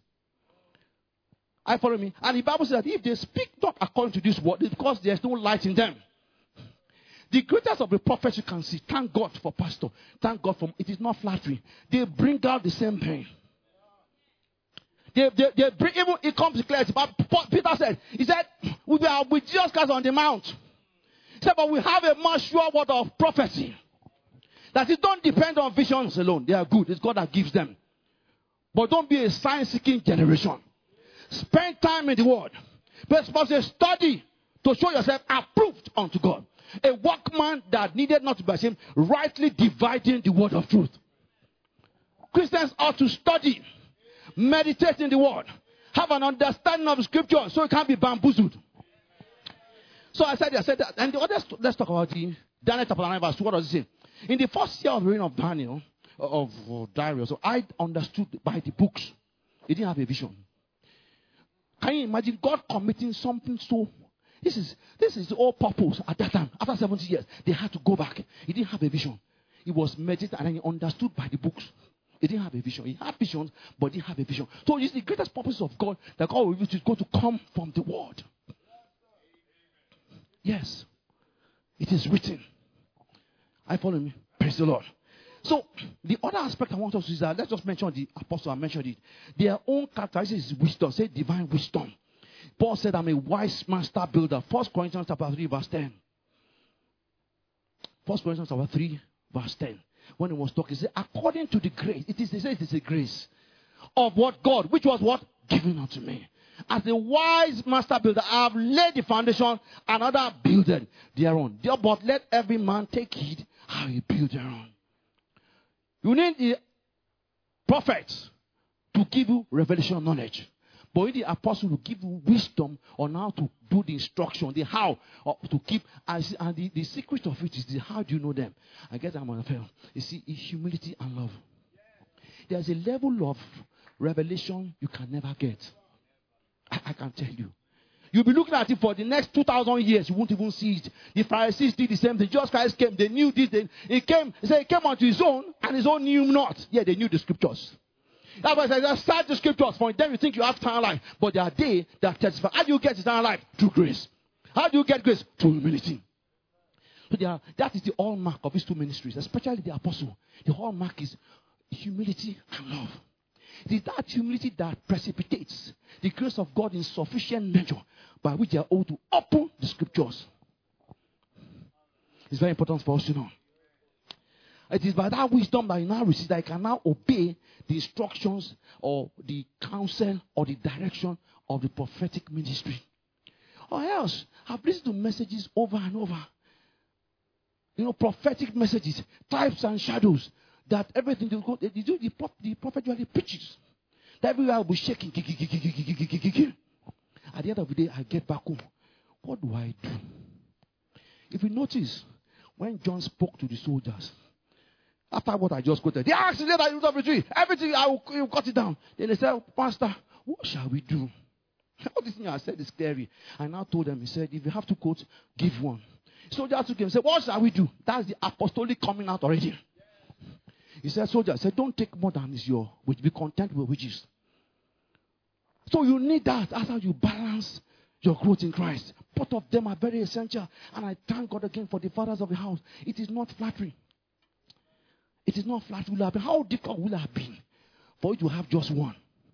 A: I follow me? And the Bible says that if they speak not according to this word, it's because there's no light in them. The greatest of the prophets you can see, thank God for pastor, thank God for, it is not flattery. They bring out the same pain. They bring, even it comes to clarity. But Peter said, he said, we are with Jesus Christ on the mount. He said, but we have a more sure word of prophecy. That it don't depend on visions alone. They are good. It's God that gives them. But don't be a sign-seeking generation. Spend time in the word. But supposed to study to show yourself approved unto God. A workman that needed not to be ashamed, rightly dividing the word of truth. Christians ought to study, meditate in the word, have an understanding of the scripture so it can't be bamboozled. So I said that. And the others, let's talk about the Daniel chapter 9 verse 2. What does it say? In the first year of the reign of Daniel, of Darius, so I understood by the books. He didn't have a vision. Can you imagine God committing something so? This is the whole purpose at that time. After 70 years, they had to go back. He didn't have a vision. He was meditating and he understood by the books. He didn't have a vision. He had visions, but he didn't have a vision. So it's the greatest purpose of God that God will use is going to come from the word. Yes. It is written. I follow me. Praise the Lord. So, the other aspect I want us to see is that, let's just mention the apostle, I mentioned it. Their own characteristic is wisdom. Say divine wisdom. Paul said, I'm a wise master builder. 1 Corinthians chapter 3 verse 10. 1 Corinthians chapter 3 verse 10. When he was talking, he said, according to the grace, it is a grace of what God, which was what? Given unto me. As a wise master builder, I have laid the foundation, another builded thereon. But let every man take heed how he build thereon. You need the prophets to give you revelation knowledge. But you need the apostle to give you wisdom on how to do the instruction, the how to keep. And the secret of it is the how do you know them. I guess I'm on a fail. You see, humility and love. There's a level of revelation you can never get. I can tell you. You'll be looking at it for the next 2,000 years. You won't even see it. The Pharisees did the same thing. Jesus Christ came. They knew this. He came unto his own, and his own knew not. Yeah, they knew the scriptures. That's why I said, start the scriptures. For them you think you have eternal life. But there are they that testify. How do you get eternal life? Through grace. How do you get grace? Through humility. So that is the hallmark of these two ministries, especially the apostle. The hallmark is humility and love. It is that humility that precipitates the grace of God in sufficient measure by which they are able to open the scriptures. It's very important for us to know. It is by that wisdom that you now receive that you can now obey the instructions or the counsel or the direction of the prophetic ministry. Or else, I've listened to messages over and over. Prophetic messages, types and shadows. That everything the prophet usually preaches. That everywhere will be shaking. At the end of the day, I get back home. What do I do? If you notice, when John spoke to the soldiers, after what I just quoted, they asked him that of the tree, everything, I will cut it down. Then they said, Pastor, what shall we do? All this thing I said is scary. I now told them, he said, if you have to quote, give one. Soldiers took him and said, what shall we do? That's the apostolic coming out already. He said, soldiers, said, don't take more than is your, which be content with wages. So you need that. That's how you balance your growth in Christ. Both of them are very essential. And I thank God again for the fathers of the house. It is not flattering. It is not flattering. How difficult will it have been for you to have just one?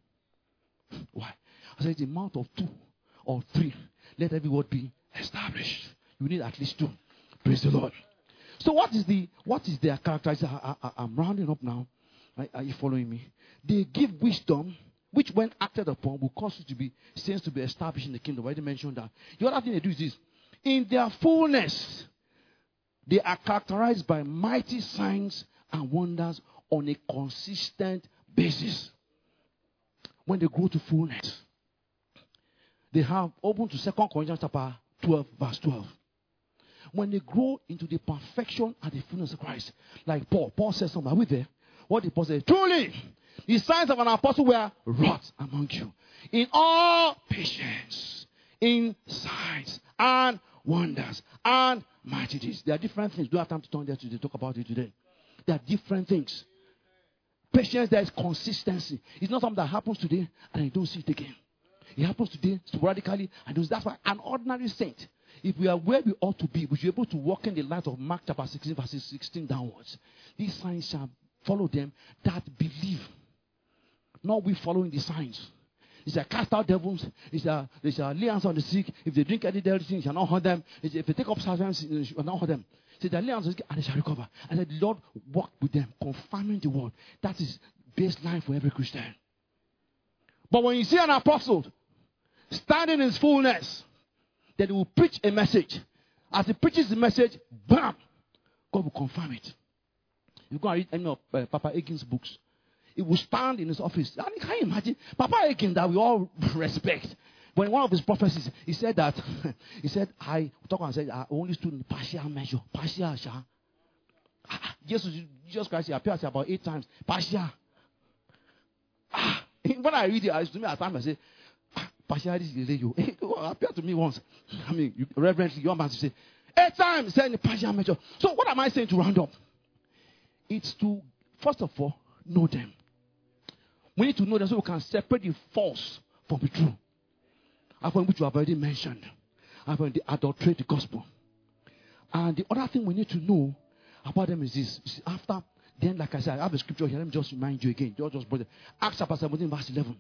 A: Why? I said, the mouth of 2 or 3, let every word be established. You need at least 2. Praise the Lord. So what is their characteristic? I'm rounding up now. Are you following me? They give wisdom, which when acted upon will cause you to be saints to be established in the kingdom. I already mentioned that. The other thing they do is this. In their fullness, they are characterized by mighty signs and wonders on a consistent basis. When they grow to fullness, they have open to 2 Corinthians chapter 12, verse 12. When they grow into the perfection and the fullness of Christ, like Paul says something. Are we there? What did Paul say? Truly, the signs of an apostle were wrought among you in all patience, in signs and wonders and mighty deeds. There are different things. Don't have time to turn there to talk about it today. There are different things. Patience, there is consistency. It's not something that happens today and you don't see it again. It happens today sporadically, and that's why an ordinary saint, if we are where we ought to be, we should be able to walk in the light of Mark chapter 16, verses 16 downwards. These signs shall follow them that believe. Not we following the signs. They shall cast out devils. They shall lay hands on the sick. If they drink any deadly thing, it shall not hurt them. If they take up servants, it shall not hurt them. They shall lay hands on the sick and they shall recover. And the Lord walk with them, confirming the word. That is baseline for every Christian. But when you see an apostle standing in his fullness, then he will preach a message. As he preaches the message, bam, God will confirm it. You go and read any of Papa Agin's books. He will stand in his office. I mean, can you imagine? Papa Agin, that we all respect. When one of his prophecies, he said that, I only stood in partial measure. Partial, Jesus Christ, he appears about 8 times. Partial. When I read it, at times I say, partiality is the you. It appeared to me once. I mean, reverently, your man to say, 8 times, said in partial measure. So what am I saying to round up? It's to, first of all, know them. We need to know them so we can separate the false from the true. Upon which you have already mentioned. Upon the adulterate the gospel. And the other thing we need to know about them is this. After, then like I said, I have a scripture here. Let me just remind you again. Just brought it. Acts chapter 17, verse 11.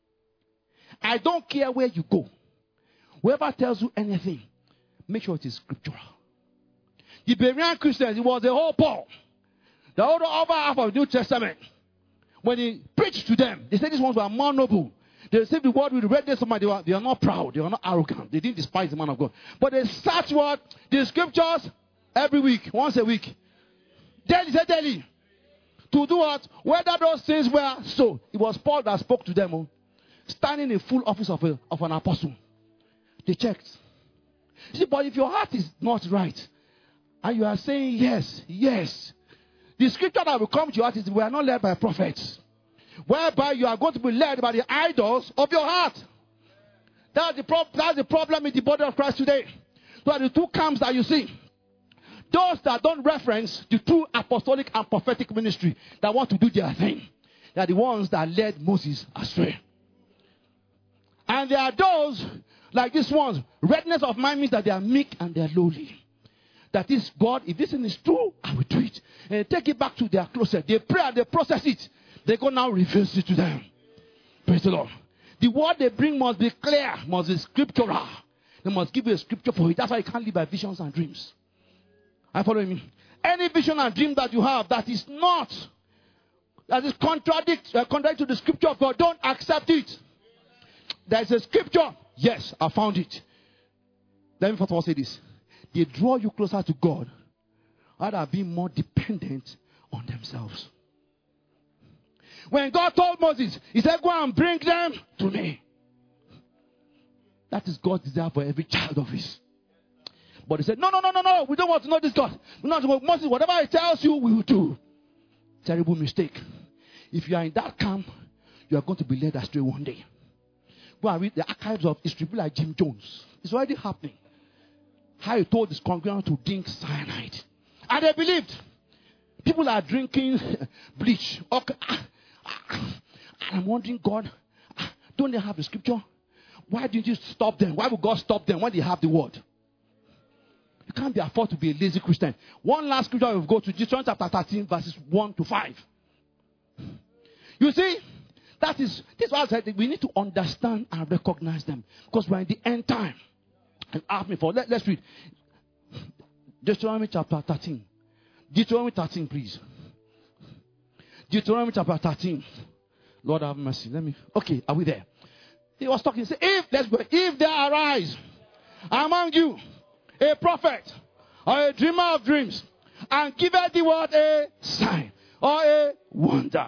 A: I don't care where you go. Whoever tells you anything, make sure it is scriptural. The Berean Christians, it was the whole Paul. The other half of the New Testament. When he preached to them, they said these ones were more noble. They received the word with readiness. They are not proud. They are not arrogant. They didn't despise the man of God. But they searched what? The scriptures every week. Once a week. Daily. To do what? Whether those things were so. It was Paul that spoke to them. Standing in full office of an apostle. They checked. See, but if your heart is not right, and you are saying yes. The scripture that will come to your heart is we are not led by prophets. Whereby you are going to be led by the idols of your heart. That's the problem in the body of Christ today. So are the two camps that you see. Those that don't reference the true apostolic and prophetic ministry that want to do their thing. They are the ones that led Moses astray. And there are those like these ones. Readiness of mind means that they are meek and they are lowly. That is, God, if this thing is true, I will do it. And they take it back to their closet. They pray and they process it. They go now reveals it to them. Praise the Lord. The word they bring must be clear, must be scriptural. They must give you a scripture for it. That's why you can't live by visions and dreams. Are you following me? Any vision and dream that you have that is contrary to the scripture of God, don't accept it. There is a scripture. Yes, I found it. Let me first of all say this. They draw you closer to God rather than being more dependent on themselves. When God told Moses, he said, go and bring them to me. That is God's desire for every child of his. But he said, no. We don't want to know this God. Moses, whatever he tells you, we will do. Terrible mistake. If you are in that camp, you are going to be led astray one day. Go and read the archives of history, people like Jim Jones. It's already happening. How he told his congregation to drink cyanide. And they believed. People are drinking bleach. Okay. I'm wondering, God, don't they have the scripture? Why didn't you stop them? Why would God stop them when they have the word? You can't be afford to be a lazy Christian. One last scripture we'll go to, Deuteronomy chapter 13, verses 1 to 5. You see, this is why I said we need to understand and recognize them. Because we're in the end time. And ask me for, let's read. Deuteronomy chapter 13. Deuteronomy 13, please. Deuteronomy chapter 13. Lord have mercy. Okay, are we there? He was talking. He said, if there arise among you a prophet or a dreamer of dreams, and giveth the word a sign or a wonder,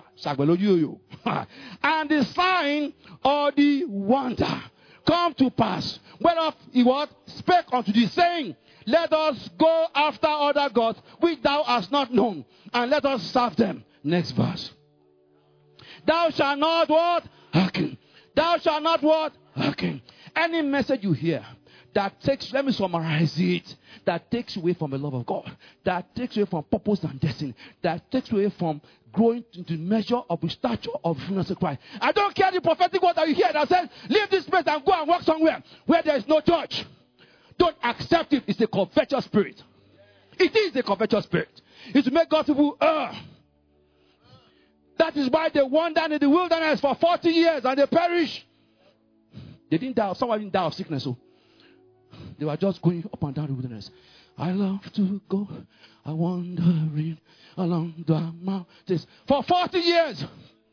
A: and the sign or the wonder come to pass, whereof he what spake unto thee, saying, let us go after other gods which thou hast not known, and let us serve them. Next verse. Thou shalt not what? Hearken. Thou shalt not what? Hearken. Any message you hear that takes, let me summarize it, that takes away from the love of God, that takes away from purpose and destiny, that takes away from growing into measure of the stature of the fullness of Christ. I don't care the prophetic word that you hear that says, leave this place and go and work somewhere where there is no church. Don't accept it. It's a covetous spirit. It is a covetous spirit. It's to make God's people That is why they wandered in the wilderness for 40 years and they perished. They didn't die. Someone didn't die of sickness. So they were just going up and down the wilderness. I love to go wandering along the mountains for 40 years.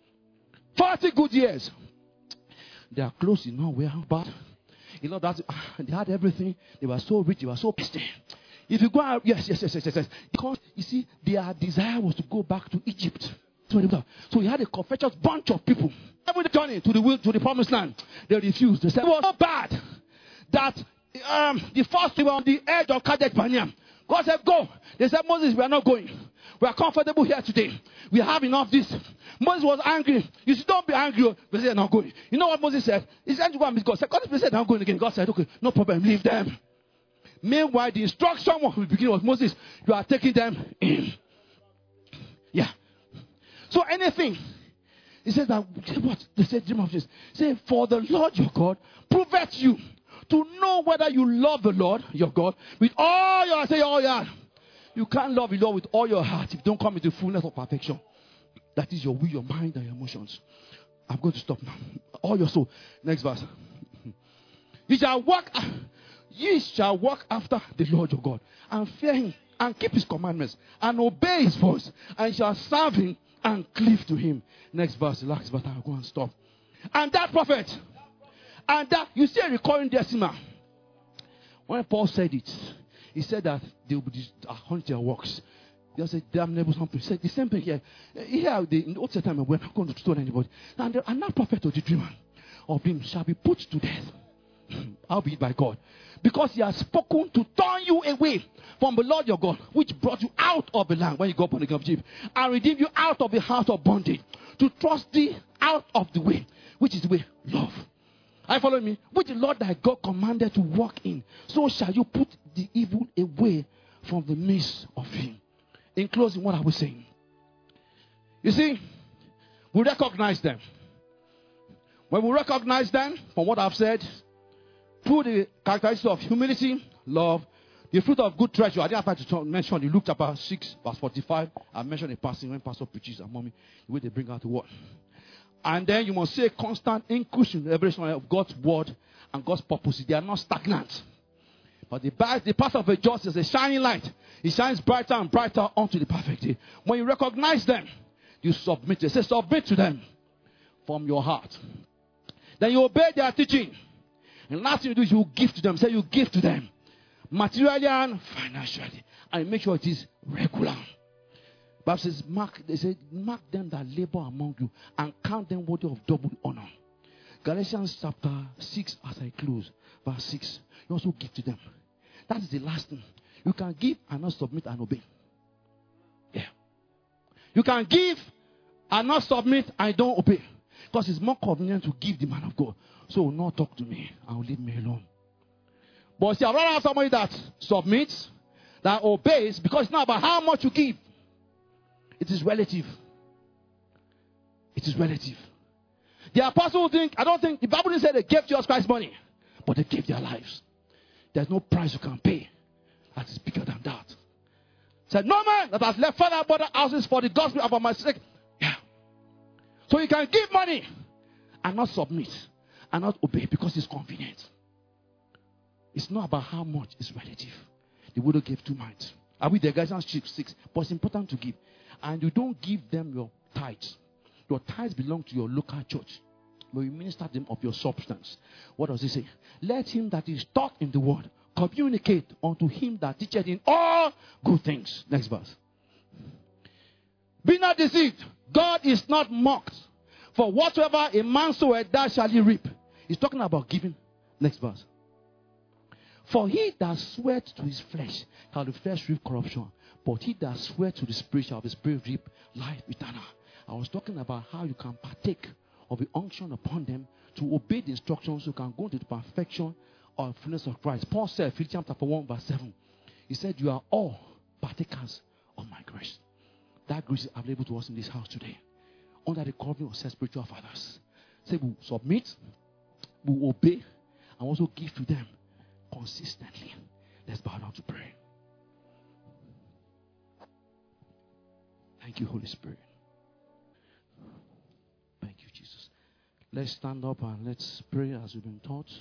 A: 40 good years. Their clothes did not wear bad. You know that they had everything. They were so rich. They were so pissed. If you go out, yes. Because you see, their desire was to go back to Egypt. So he had a covetous bunch of people. Every journey to the promised land, they refused. They said it was so bad that the first they were on the edge of Kadesh Barnea. God said, go. They said, Moses, we are not going. We are comfortable here today. We have enough this. Moses was angry. You should don't be angry. They said, not going. You know what Moses said? He said, God said, I'm going again. God said, okay, no problem, leave them. Meanwhile, the instruction from the beginning was, Moses, you are taking them in. Yeah. So anything. He says that, what? They said, dream of this. Say, for the Lord your God proveth you to know whether you love the Lord your God with all your, say all your heart. You can't love the Lord with all your heart if you don't come into fullness of perfection. That is your will, your mind, and your emotions. I'm going to stop now. All your soul. Next verse. Ye shall walk after the Lord your God and fear him and keep his commandments and obey his voice and shall serve him and cleave to him. Next verse, the last verse, I'll go and stop. And that prophet, and that, you see a recurring decimal. When Paul said it, he said that they will be hunting their works. They said, damnable something. He said the same thing here. Here, in the Old Testament, we're not going to stone anybody. And that prophet or the dreamer of him shall be put to death. Albeit by God. Because he has spoken to turn you away from the Lord your God, which brought you out of the land when you go upon the king of Egypt, and redeemed you out of the house of bondage, to thrust thee out of the way, which is the way love. Are you following me? Which the Lord thy God commanded to walk in. So shall you put the evil away from the midst of him. In closing, what are we saying? You see, we recognize them. When we recognize them, from what I've said, through the characteristics of humility, love, the fruit of good treasure. I didn't have to mention in Luke chapter 6, verse 45. I mentioned a passing when pastor preaches and mommy, the way they bring out the word. And then you must say constant increase in the revelation of God's word and God's purposes. They are not stagnant. But the path of a just is a shining light. It shines brighter and brighter unto the perfect day. When you recognize them, you submit. They say submit to them from your heart. Then you obey their teaching. And last thing you do is you give to them. Say you give to them. materially and financially. And make sure it is regular. Bible says, mark them that labor among you and count them worthy of double honor. Galatians chapter 6, as I close, verse 6. You also give to them. That is the last thing. You can give and not submit and obey. Yeah. You can give and not submit and don't obey. Because it's more convenient to give the man of God. So not talk to me and leave me alone. But see, I'd rather have somebody that submits, that obeys, because it's not about how much you give. It is relative. It is relative. The apostles think, I don't think, the Bible didn't say they gave Jesus Christ money, but they gave their lives. There's no price you can pay that is bigger than that. Said, no man that has left father, mother, houses for the gospel of my sake. Yeah. So you can give money and not submit and not obey because it's convenient. It's not about how much, it's relative. The widow gave 2 mites. Are we there? Galatians 6. But it's important to give. And you don't give them your tithes. Your tithes belong to your local church. But you minister them of your substance. What does it say? Let him that is taught in the word communicate unto him that teacheth in all good things. Next verse. Be not deceived. God is not mocked. For whatsoever a man soweth, that shall he reap. He's talking about giving. Next verse. For he that sweat to his flesh shall the flesh reap corruption. But he that sweat to the spirit shall the spirit reap life eternal. I was talking about how you can partake of the unction upon them to obey the instructions so you can go into the perfection or fullness of Christ. Paul said, Philippians chapter 1 verse 7. He said, you are all partakers of my grace. That grace is available to us in this house today. Under the covering of said spiritual fathers. Say we submit, we obey, and also give to them consistently. Let's bow down to pray. Thank you, Holy Spirit. Thank you, Jesus. Let's stand up and let's pray as we've been taught.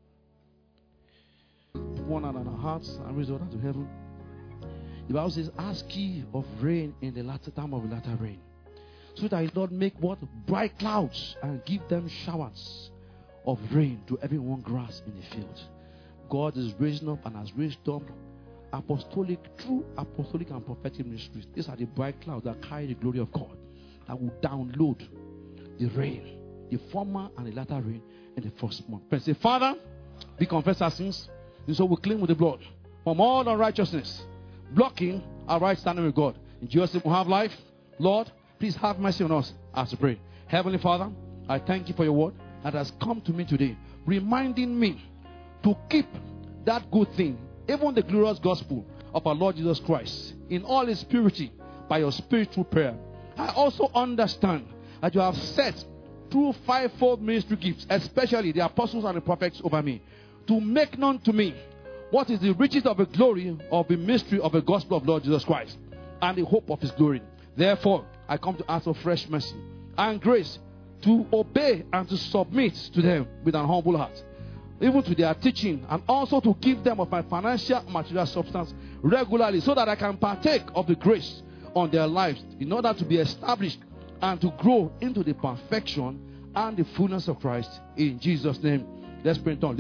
A: One hand on our hearts and raise our hand to heaven. The Bible says, ask ye of rain in the latter time of the latter rain, so that it not make what? Bright clouds, and give them showers of rain to everyone grass in the field. God is raising up and has raised up true apostolic and prophetic ministries. These are the bright clouds that carry the glory of God, that will download the rain, the former and the latter rain in the first month. Pray, say, Father, we confess our sins, and so we clean with the blood from all unrighteousness, blocking our right standing with God. In Jesus' name we have life. Lord, please have mercy on us as we pray. Heavenly Father, I thank you for your word that has come to me today, reminding me to keep that good thing, even the glorious gospel of our Lord Jesus Christ, in all its purity by your spiritual prayer. I also understand that you have set through fivefold ministry gifts, especially the apostles and the prophets over me, to make known to me what is the riches of the glory of the mystery of the gospel of Lord Jesus Christ and the hope of his glory. Therefore, I come to ask for fresh mercy and grace to obey and to submit to them with an humble heart, even to their teaching, and also to give them of my financial and material substance regularly, so that I can partake of the grace on their lives in order to be established and to grow into the perfection and the fullness of Christ. In Jesus' name, let's pray in tongues.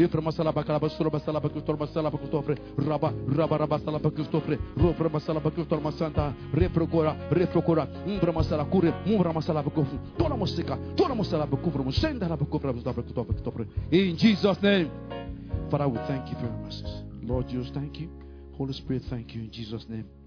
A: In Jesus' name. Father, we thank you for your mercies. Lord Jesus, thank you. Holy Spirit, thank you. In Jesus' name.